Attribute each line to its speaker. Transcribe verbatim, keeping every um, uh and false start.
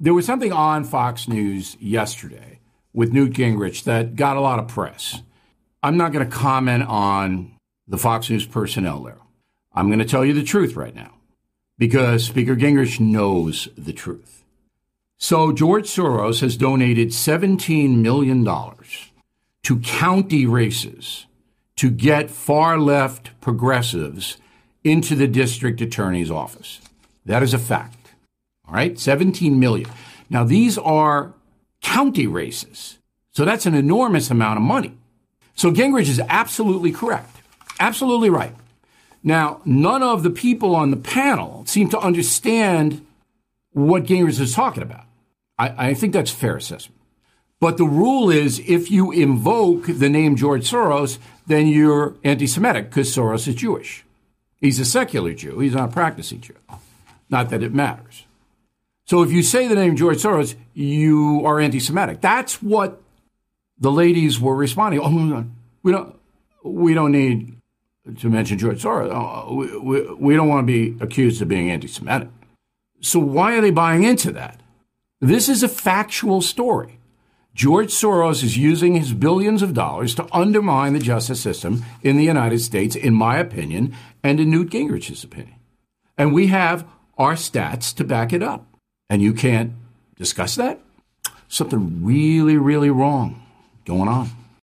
Speaker 1: there was something on Fox News yesterday with Newt Gingrich that got a lot of press. I'm not going to comment on the Fox News personnel there. I'm going to tell you the truth right now because Speaker Gingrich knows the truth. So George Soros has donated seventeen million dollars to county races to get far-left progressives into the district attorney's office. That is a fact. All right, seventeen million dollars. Now, these are county races, so that's an enormous amount of money. So Gingrich is absolutely correct, absolutely right. Now, none of the people on the panel seem to understand what Gingrich is talking about. I, I think that's a fair assessment. But the rule is if you invoke the name George Soros, then you're anti-Semitic because Soros is Jewish. He's a secular Jew. He's not a practicing Jew. Not that it matters. So if you say the name George Soros, you are anti-Semitic. That's what the ladies were responding. Oh, we don't, we don't need to mention George Soros. Oh, we, we, we don't want to be accused of being anti-Semitic. So why are they buying into that? This is a factual story. George Soros is using his billions of dollars to undermine the justice system in the United States, in my opinion, and in Newt Gingrich's opinion. And we have our stats to back it up. And you can't discuss that? Something really, really wrong going on.